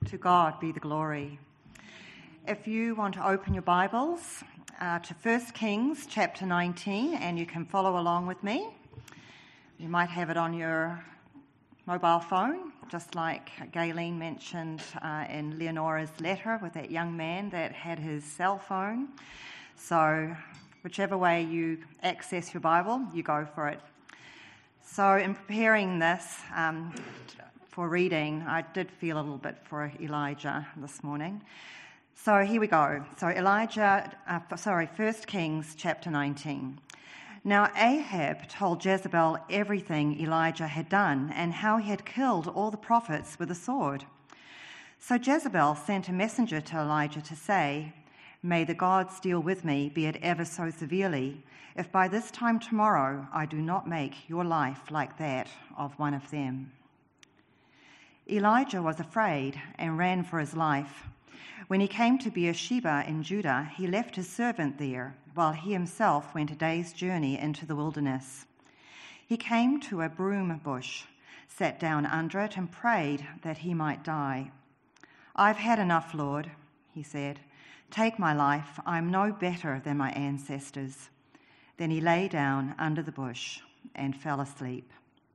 To God be the glory. If you want to open your Bibles to 1 Kings chapter 19, and you can follow along with me. You might have it on your mobile phone, just like Gayleen mentioned in Leonora's letter with that young man that had his cell phone. So whichever way you access your Bible, you go for it. So in preparing this for reading, I did feel a little bit for Elijah this morning. So here we go. So 1 Kings chapter 19. Now Ahab told Jezebel everything Elijah had done and how he had killed all the prophets with a sword. So Jezebel sent a messenger to Elijah to say, "May the gods deal with me, be it ever so severely, if by this time tomorrow I do not make your life like that of one of them." Elijah was afraid and ran for his life. When he came to Beersheba in Judah, he left his servant there, while he himself went a day's journey into the wilderness. He came to a broom bush, sat down under it, and prayed that he might die. "I've had enough, Lord," he said. "Take my life. I'm no better than my ancestors." Then he lay down under the bush and fell asleep.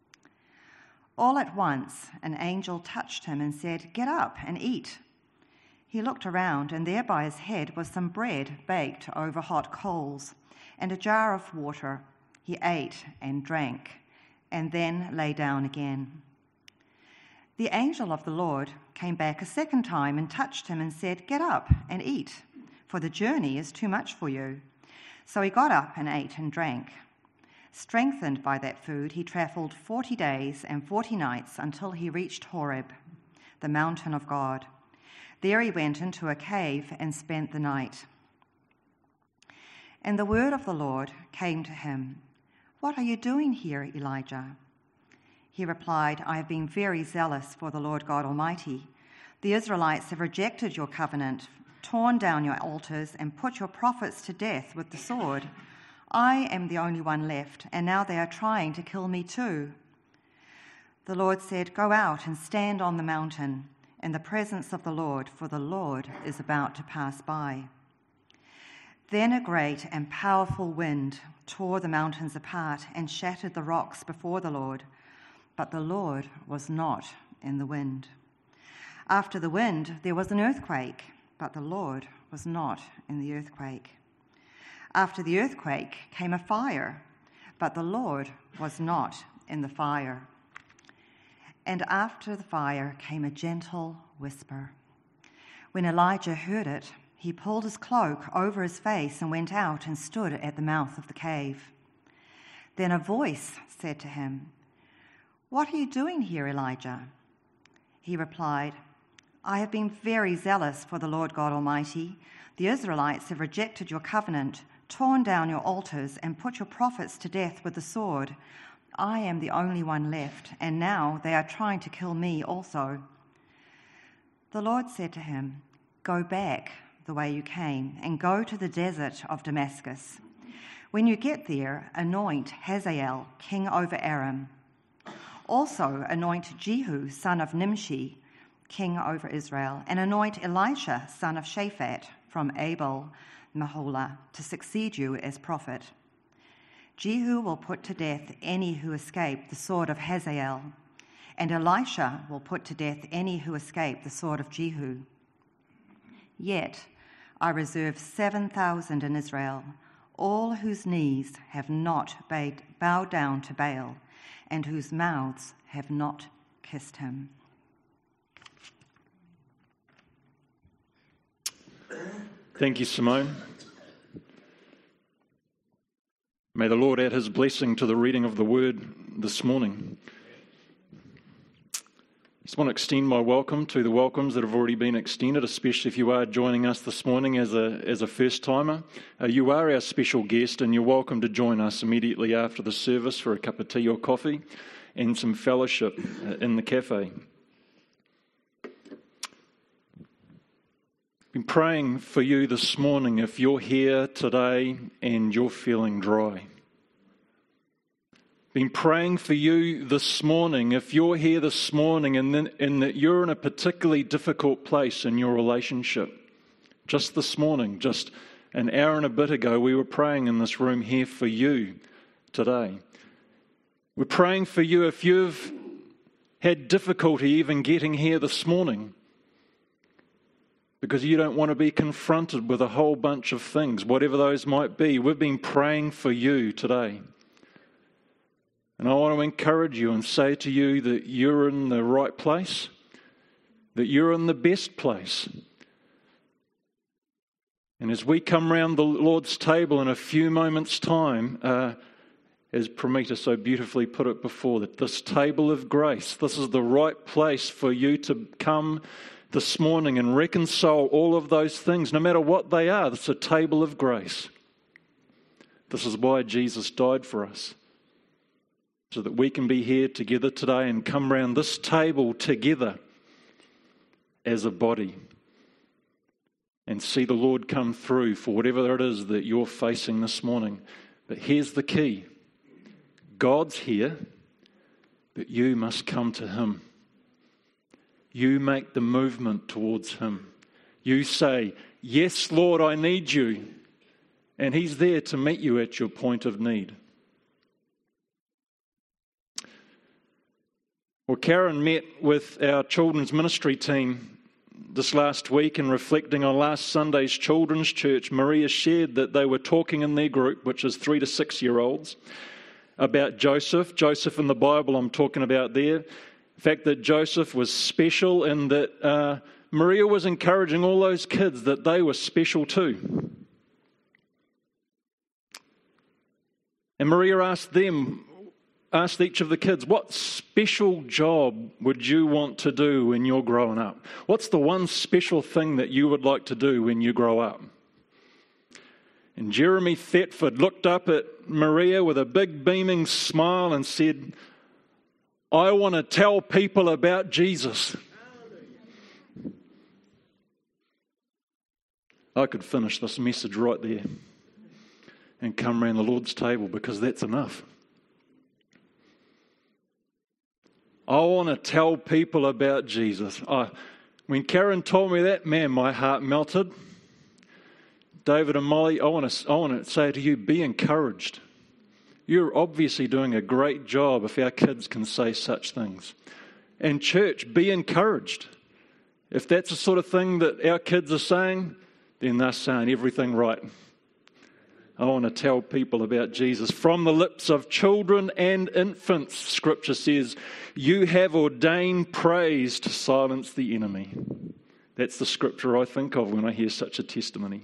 All at once, an angel touched him and said, "Get up and eat." He looked around, and there by his head was some bread baked over hot coals and a jar of water. He ate and drank, and then lay down again. The angel of the Lord came back a second time and touched him and said, "Get up and eat, for the journey is too much for you." So he got up and ate and drank. Strengthened by that food, he travelled 40 days and 40 nights until he reached Horeb, the mountain of God. There he went into a cave and spent the night. And the word of the Lord came to him, "What are you doing here, Elijah?" He replied, "I have been very zealous for the Lord God Almighty. The Israelites have rejected your covenant, torn down your altars, and put your prophets to death with the sword. I am the only one left, and now they are trying to kill me too." The Lord said, "Go out and stand on the mountain in the presence of the Lord, for the Lord is about to pass by." Then a great and powerful wind tore the mountains apart and shattered the rocks before the Lord, but the Lord was not in the wind. After the wind, there was an earthquake, but the Lord was not in the earthquake. After the earthquake came a fire, but the Lord was not in the fire. And after the fire came a gentle whisper. When Elijah heard it, he pulled his cloak over his face and went out and stood at the mouth of the cave. Then a voice said to him, "What are you doing here, Elijah?" He replied, "I have been very zealous for the Lord God Almighty. The Israelites have rejected your covenant, torn down your altars, and put your prophets to death with the sword. I am the only one left, and now they are trying to kill me also." The Lord said to him, "Go back the way you came, and go to the desert of Damascus. When you get there, anoint Hazael king over Aram. Also anoint Jehu son of Nimshi king over Israel, and anoint Elisha son of Shaphat from Abel Meholah to succeed you as prophet. Jehu will put to death any who escape the sword of Hazael, and Elisha will put to death any who escape the sword of Jehu. Yet I reserve 7,000 in Israel, all whose knees have not bowed down to Baal, and whose mouths have not kissed him." Thank you, Simone. May the Lord add his blessing to the reading of the word this morning. I just want to extend my welcome to the welcomes that have already been extended, especially if you are joining us this morning as a first-timer. You are our special guest, and you're welcome to join us immediately after the service for a cup of tea or coffee and some fellowship in the cafe. Been praying for you this morning if you're here today and you're feeling dry. Been praying for you this morning. If you're here this morning and that you're in a particularly difficult place in your relationship, just this morning, just an hour and a bit ago, we were praying in this room here for you today. We're praying for you if you've had difficulty even getting here this morning because you don't want to be confronted with a whole bunch of things, whatever those might be. We've been praying for you today. And I want to encourage you and say to you that you're in the right place, that you're in the best place. And as we come round the Lord's table in a few moments' time, as Pramita so beautifully put it before, that this table of grace, this is the right place for you to come this morning and reconcile all of those things, no matter what they are. It's a table of grace. This is why Jesus died for us, so that we can be here together today and come round this table together as a body and see the Lord come through for whatever it is that you're facing this morning. But here's the key. God's here, but you must come to Him. You make the movement towards Him. You say, "Yes, Lord, I need you." And He's there to meet you at your point of need. Well, Karen met with our children's ministry team this last week, and reflecting on last Sunday's children's church, Maria shared that they were talking in their group, which is 3 to 6 year olds, about Joseph in the Bible I'm talking about there. The fact that Joseph was special, and that Maria was encouraging all those kids that they were special too. And Maria asked each of the kids, what special job would you want to do when you're growing up? What's the one special thing that you would like to do when you grow up? And Jeremy Thetford looked up at Maria with a big beaming smile and said, "I want to tell people about Jesus." I could finish this message right there and come around the Lord's table, because that's enough. I want to tell people about Jesus. When Karen told me that, man, my heart melted. David and Molly, I want to say to you, be encouraged. You're obviously doing a great job if our kids can say such things. And church, be encouraged. If that's the sort of thing that our kids are saying, then they're saying everything right. I want to tell people about Jesus. From the lips of children and infants, Scripture says, you have ordained praise to silence the enemy. That's the Scripture I think of when I hear such a testimony.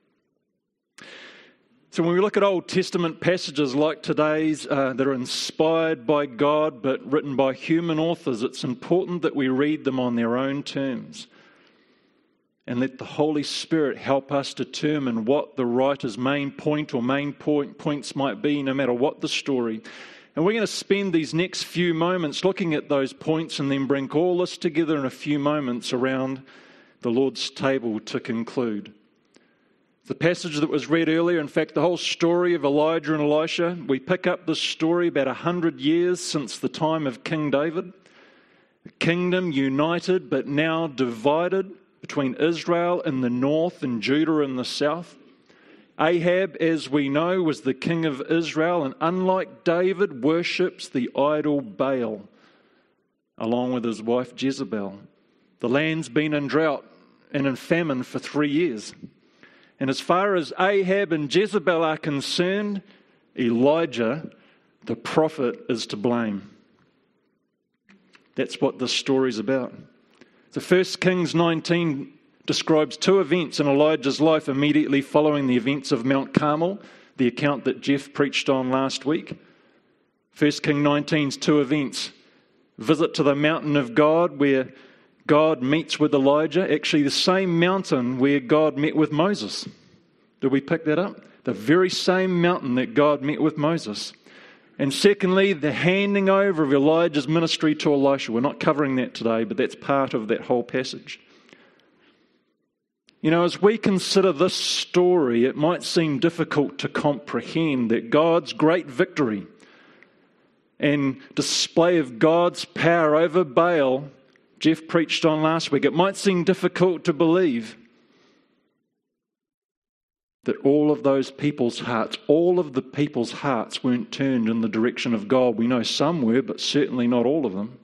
So when we look at Old Testament passages like today's that are inspired by God but written by human authors, it's important that we read them on their own terms and let the Holy Spirit help us determine what the writer's main point or main points might be, no matter what the story. And we're going to spend these next few moments looking at those points and then bring all this together in a few moments around the Lord's table to conclude. The passage that was read earlier, in fact, the whole story of Elijah and Elisha, we pick up this story about 100 years since the time of King David. The kingdom united but now divided between Israel in the north and Judah in the south. Ahab, as we know, was the king of Israel, and unlike David, worships the idol Baal, along with his wife Jezebel. The land's been in drought and in famine for 3 years. And as far as Ahab and Jezebel are concerned, Elijah, the prophet, is to blame. That's what this story's about. So 1 Kings 19 describes two events in Elijah's life immediately following the events of Mount Carmel, the account that Jeff preached on last week. 1 Kings 19's two events. Visit to the mountain of God, where God meets with Elijah. Actually, the same mountain where God met with Moses. Did we pick that up? The very same mountain that God met with Moses. And secondly, the handing over of Elijah's ministry to Elisha. We're not covering that today, but that's part of that whole passage. You know, as we consider this story, it might seem difficult to comprehend that God's great victory and display of God's power over Baal, Jeff preached on last week, it might seem difficult to believe that all of those people's hearts, all of the people's hearts weren't turned in the direction of God. We know some were, but certainly not all of them.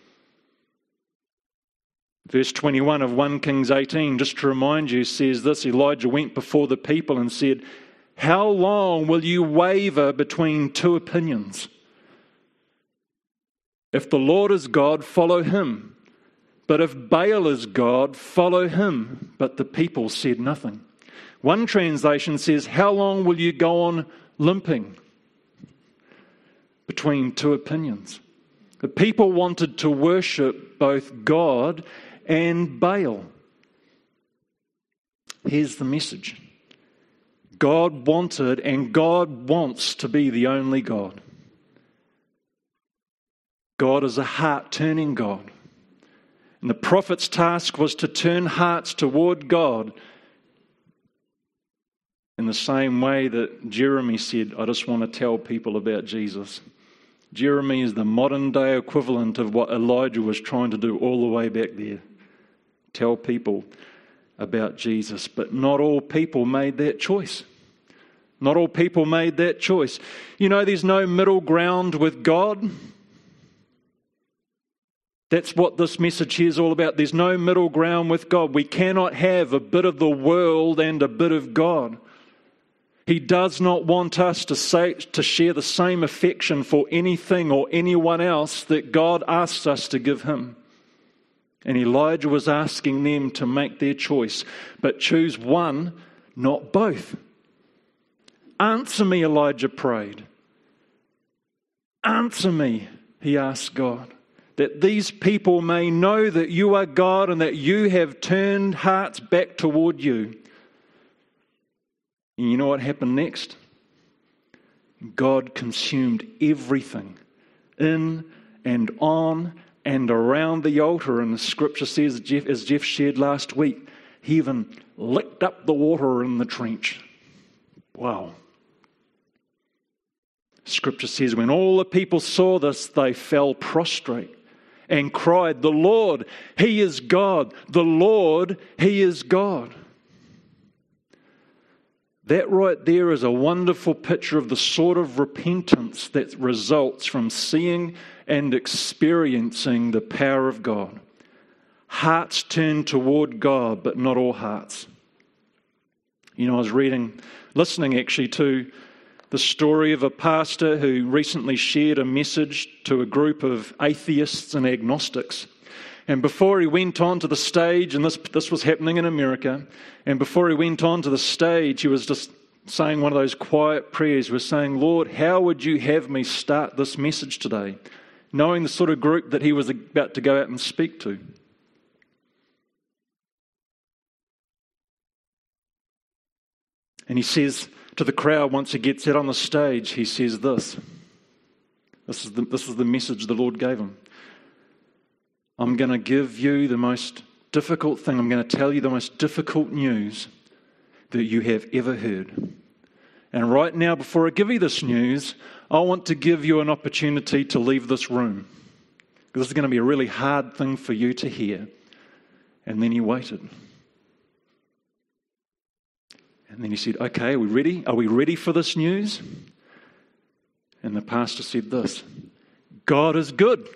Verse 21 of 1 Kings 18, just to remind you, says this: Elijah went before the people and said, "How long will you waver between two opinions? If the Lord is God, follow him. But if Baal is God, follow him." But the people said nothing. One translation says, "How long will you go on limping between two opinions?" The people wanted to worship both God and Baal. Here's the message. God wanted and God wants to be the only God. God is a heart-turning God. And the prophet's task was to turn hearts toward God in the same way that Jeremy said, "I just want to tell people about Jesus." Jeremy is the modern-day equivalent of what Elijah was trying to do all the way back there. Tell people about Jesus. But not all people made that choice. Not all people made that choice. You know, there's no middle ground with God. That's what this message here is all about. There's no middle ground with God. We cannot have a bit of the world and a bit of God. He does not want us to share the same affection for anything or anyone else that God asks us to give him. And Elijah was asking them to make their choice, but choose one, not both. Answer me, Elijah prayed. Answer me, he asked God, that these people may know that you are God and that you have turned hearts back toward you. And you know what happened next? God consumed everything in and on and around the altar. And the scripture says, as Jeff shared last week, he even licked up the water in the trench. Wow. Scripture says, when all the people saw this, they fell prostrate and cried, "The Lord, he is God. The Lord, he is God." That right there is a wonderful picture of the sort of repentance that results from seeing and experiencing the power of God. Hearts turn toward God, but not all hearts. You know, I was listening actually to the story of a pastor who recently shared a message to a group of atheists and agnostics. And before he went on to the stage, and this was happening in America, and before he went on to the stage, he was just saying one of those quiet prayers. He was saying, "Lord, how would you have me start this message today?" Knowing the sort of group that he was about to go out and speak to. And he says to the crowd, once he gets out on the stage, he says this. This is the message the Lord gave him. "I'm going to give you the most difficult thing. I'm going to tell you the most difficult news that you have ever heard. And right now, before I give you this news, I want to give you an opportunity to leave this room. Because this is going to be a really hard thing for you to hear." And then he waited. And then he said, "Okay, are we ready? Are we ready for this news?" And the pastor said this: "God is good."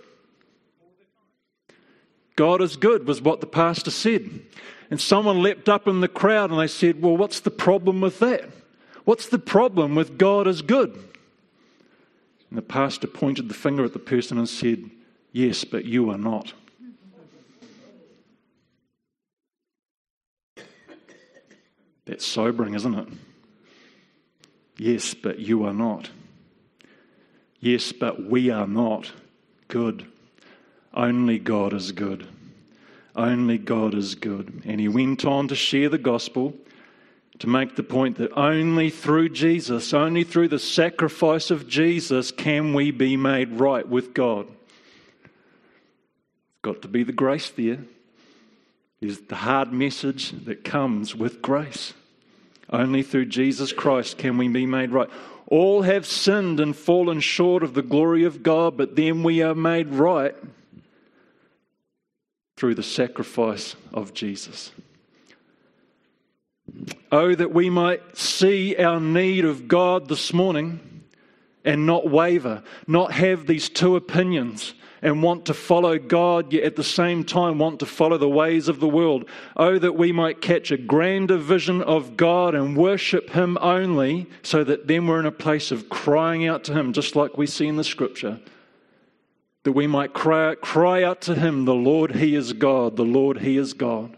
God is good was what the pastor said. And someone leapt up in the crowd and they said, "Well, what's the problem with that? What's the problem with God is good?" And the pastor pointed the finger at the person and said, "Yes, but you are not." That's sobering, isn't it? Yes, but you are not. Yes, but we are not good. Only God is good. Only God is good. And he went on to share the gospel, to make the point that only through Jesus, only through the sacrifice of Jesus can we be made right with God. It's got to be the grace there. Is the hard message that comes with grace. Only through Jesus Christ can we be made right. All have sinned and fallen short of the glory of God, but then we are made right through the sacrifice of Jesus. Oh, that we might see our need of God this morning and not waver, not have these two opinions and want to follow God, yet at the same time want to follow the ways of the world. Oh, that we might catch a grander vision of God and worship Him only, so that then we're in a place of crying out to Him, just like we see in the Scripture. That we might cry out to Him, the Lord, He is God, the Lord, He is God.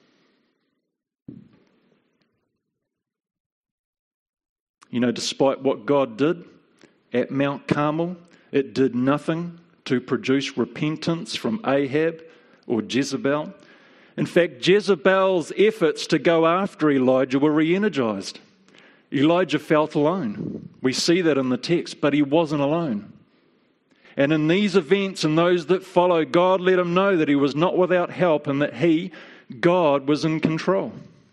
You know, despite what God did at Mount Carmel, it did nothing to produce repentance from Ahab or Jezebel. In fact, Jezebel's efforts to go after Elijah were re-energized. Elijah felt alone. We see that in the text, but he wasn't alone. And in these events and those that follow, God let him know that he was not without help and that He, God, was in control.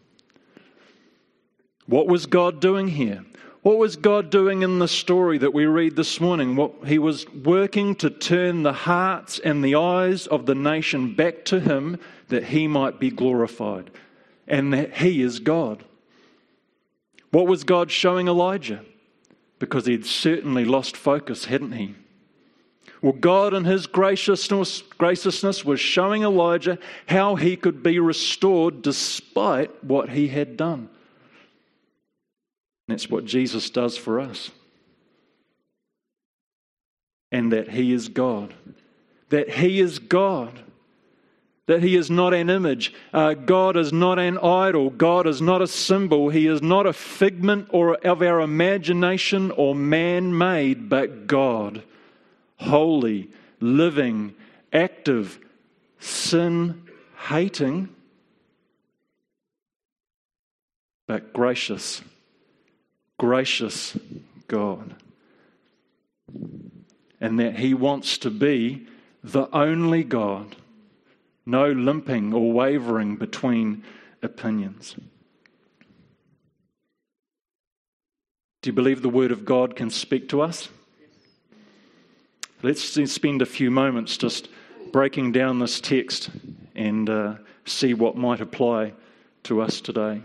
What was God doing here? What was God doing in the story that we read this morning? He was working to turn the hearts and the eyes of the nation back to Him, that He might be glorified and that He is God. What was God showing Elijah? Because he'd certainly lost focus, hadn't he? Well, God in His graciousness was showing Elijah how he could be restored despite what he had done. That's what Jesus does for us. And that He is God. That He is God. That He is not an image. God is not an idol. God is not a symbol. He is not a figment of our imagination or man-made, but God. Holy, living, active, sin-hating, but gracious God. And that He wants to be the only God. No limping or wavering between opinions. Do you believe the Word of God can speak to us? Let's spend a few moments just breaking down this text and see what might apply to us today.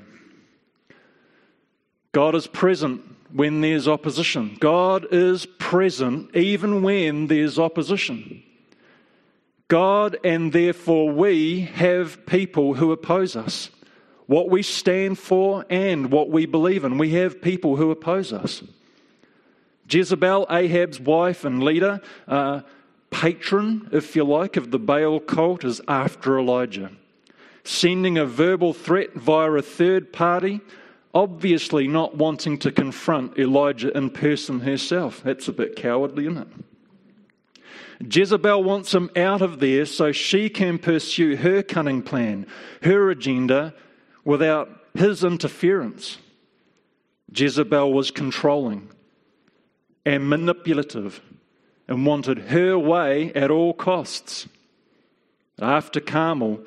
God is present when there's opposition. God is present even when there's opposition. God and therefore we have people who oppose us. What we stand for and what we believe in. We have people who oppose us. Jezebel, Ahab's wife and leader, patron, if you like, of the Baal cult, is after Elijah. Sending a verbal threat via a third party, obviously not wanting to confront Elijah in person herself. That's a bit cowardly, isn't it? Jezebel wants him out of there so she can pursue her cunning plan, her agenda, without his interference. Jezebel was controlling and manipulative and wanted her way at all costs. After Carmel,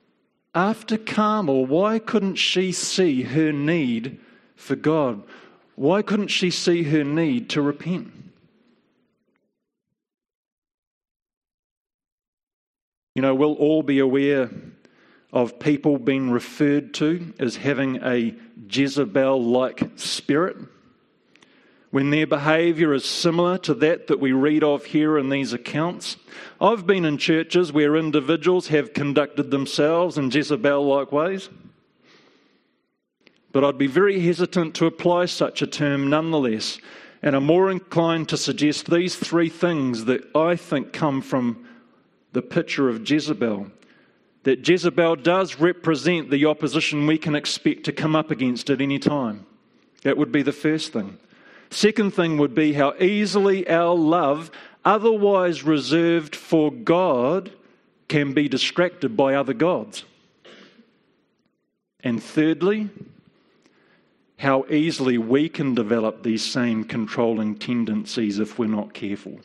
why couldn't she see her need for God? Why couldn't she see her need to repent? You know, we'll all be aware of people being referred to as having a Jezebel-like spirit, when their behaviour is similar to that we read of here in these accounts. I've been in churches where individuals have conducted themselves in Jezebel-like ways, but I'd be very hesitant to apply such a term nonetheless, and I'm more inclined to suggest these three things that I think come from the picture of Jezebel. That Jezebel does represent the opposition we can expect to come up against at any time. That would be the first thing. Second thing would be how easily our love, otherwise reserved for God, can be distracted by other gods. And thirdly, how easily we can develop these same controlling tendencies if we're not careful.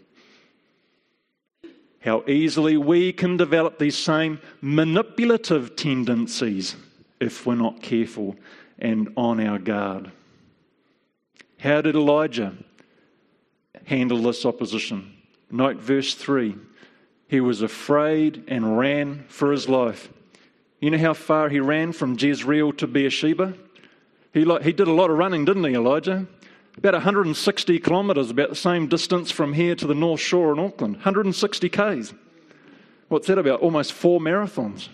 How easily we can develop these same manipulative tendencies if we're not careful and on our guard. How did Elijah handle this opposition? Note verse 3. He was afraid and ran for his life. You know how far he ran from Jezreel to Beersheba? He did a lot of running, didn't he, Elijah? About 160 kilometres, about the same distance from here to the North Shore in Auckland. 160 k's. What's that about? Almost 4 marathons.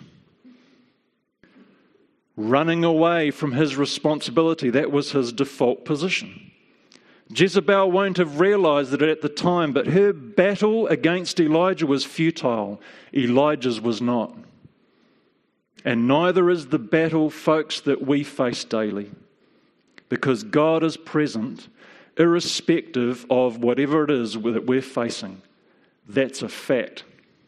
Running away from his responsibility, that was his default position. Jezebel won't have realised it at the time, but her battle against Elijah was futile. Elijah's was not. And neither is the battle, folks, that we face daily. Because God is present, irrespective of whatever it is that we're facing. That's a fact.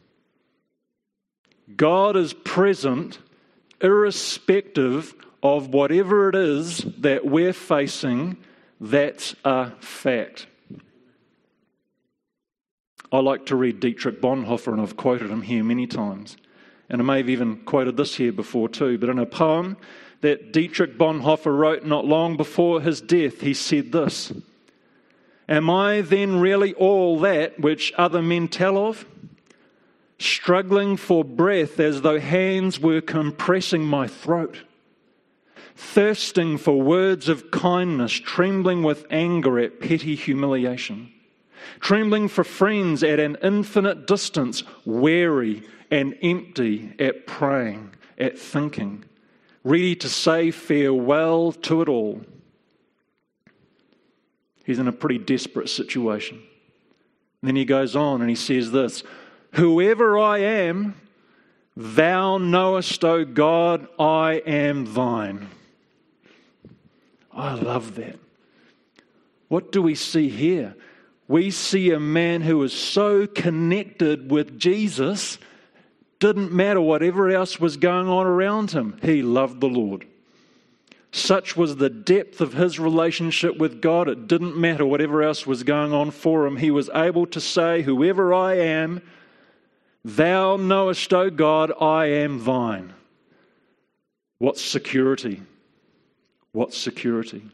God is present, irrespective of whatever it is that we're facing. That's a fact. I like to read Dietrich Bonhoeffer, and I've quoted him here many times. And I may have even quoted this here before too, but in a poem that Dietrich Bonhoeffer wrote not long before his death, he said this: "Am I then really all that which other men tell of? Struggling for breath as though hands were compressing my throat, thirsting for words of kindness, trembling with anger at petty humiliation, trembling for friends at an infinite distance, weary and empty at praying, at thinking, ready to say farewell to it all." He's in a pretty desperate situation. And then he goes on and he says this: "Whoever I am, thou knowest, O God, I am thine." I love that. What do we see here? We see a man who is so connected with Jesus, didn't matter whatever else was going on around him. He loved the Lord. Such was the depth of his relationship with God, it didn't matter whatever else was going on for him. He was able to say, "Whoever I am, thou knowest, O God, I am thine." What security! What security!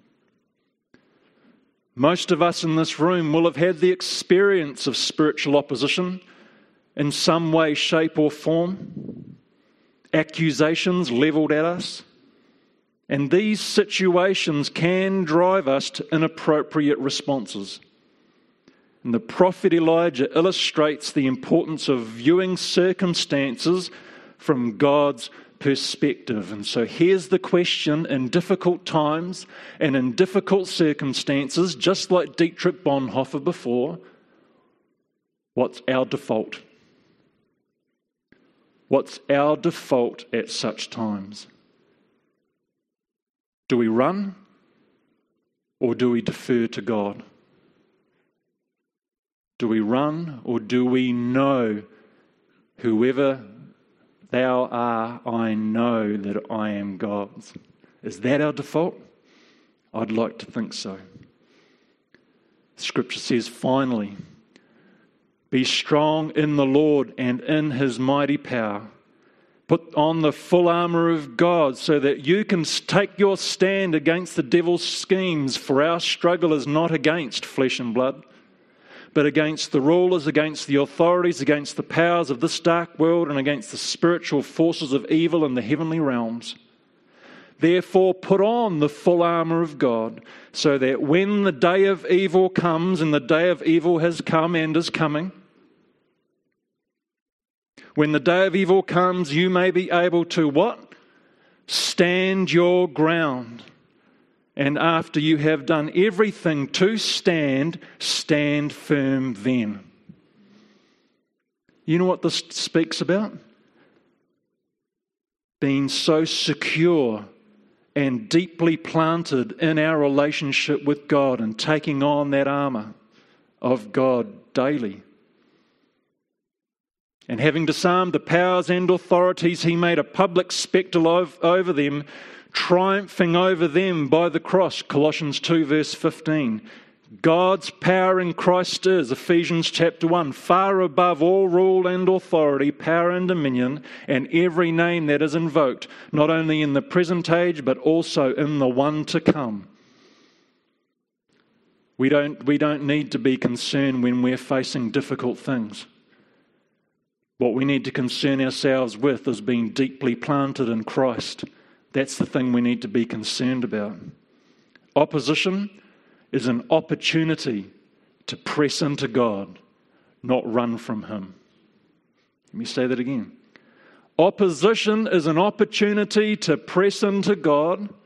Most of us in this room will have had the experience of spiritual opposition in some way, shape or form. Accusations levelled at us. And these situations can drive us to inappropriate responses. And the prophet Elijah illustrates the importance of viewing circumstances from God's perspective. And so here's the question: in difficult times and in difficult circumstances, just like Dietrich Bonhoeffer before, what's our default? What's our default at such times? Do we run or do we defer to God? Do we run or do we know, "Whoever thou art, I know that I am God's"? Is that our default? I'd like to think so. Scripture says, finally, "Be strong in the Lord and in his mighty power. Put on the full armour of God so that you can take your stand against the devil's schemes, for our struggle is not against flesh and blood, but against the rulers, against the authorities, against the powers of this dark world, and against the spiritual forces of evil in the heavenly realms. Therefore put on the full armour of God, so that when the day of evil comes," and the day of evil has come and is coming, "when the day of evil comes, you may be able to" what? "Stand your ground. And after you have done everything to stand, stand firm then." You know what this speaks about? Being so secure and deeply planted in our relationship with God and taking on that armour of God daily. And having disarmed the powers and authorities, he made a public spectacle over them, triumphing over them by the cross. Colossians 2 verse 15. God's power in Christ is, Ephesians chapter 1, far above all rule and authority, power and dominion, and every name that is invoked, not only in the present age, but also in the one to come. We don't need to be concerned when we're facing difficult things. What we need to concern ourselves with is being deeply planted in Christ. That's the thing we need to be concerned about. Opposition is an opportunity to press into God, not run from Him. Let me say that again. Opposition is an opportunity to press into God,